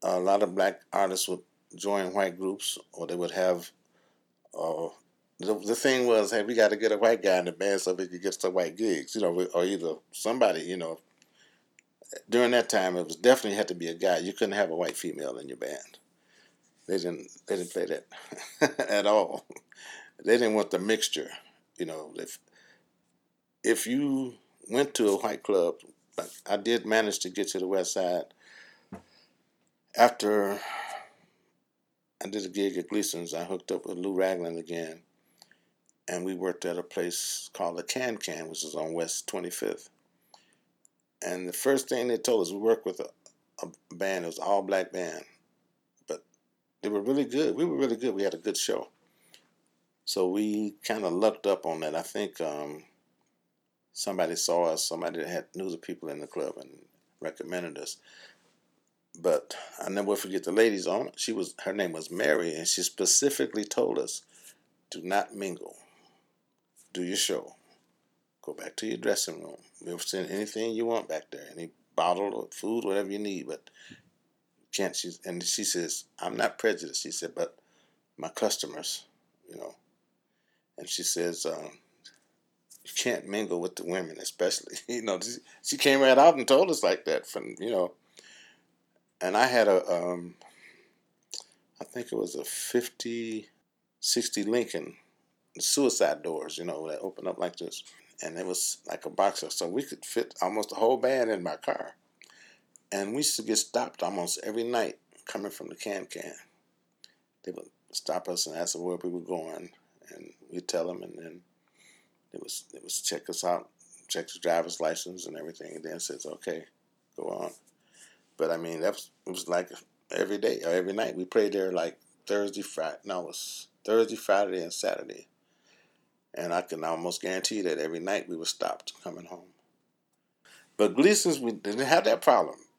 a lot of black artists would join white groups, or they would have. Uh, the thing was, hey, we got to get a white guy in the band so we could get some white gigs, or either somebody, During that time, it was definitely had to be a guy. You couldn't have a white female in your band. They didn't play that at all. They didn't want the mixture. If you went to a white club, like I did manage to get to the West Side after I did a gig at Gleason's. I hooked up with Lou Ragland again, and we worked at a place called the Can Can, which is on West 25th. And the first thing they told us, we worked with a band. It was an all black band, but they were really good. We were really good. We had a good show. So we kind of lucked up on that. I think somebody saw us, somebody that had knew the people in the club and recommended us. But I never forget the ladies on it. Her name was Mary, and she specifically told us, do not mingle. Do your show. Go back to your dressing room. We'll send anything you want back there, any bottle or food, whatever you need, but can't. She says, I'm not prejudiced. She said, but my customers, you know. And she says, you can't mingle with the women, especially. She came right out and told us like that. And I had I think it was a 50-60 Lincoln, suicide doors, that open up like this. And it was like a boxer, so we could fit almost the whole band in my car. And we used to get stopped almost every night coming from the Can Can. They would stop us and ask us where we were going, and we'd tell them, and then it was check us out, check the driver's license and everything, and then says, okay, go on. But I mean, it was like every day or every night. We played there like Thursday, Friday. No, it was Thursday, Friday, and Saturday. And I can almost guarantee that every night we were stopped coming home. But Gleason's, we didn't have that problem.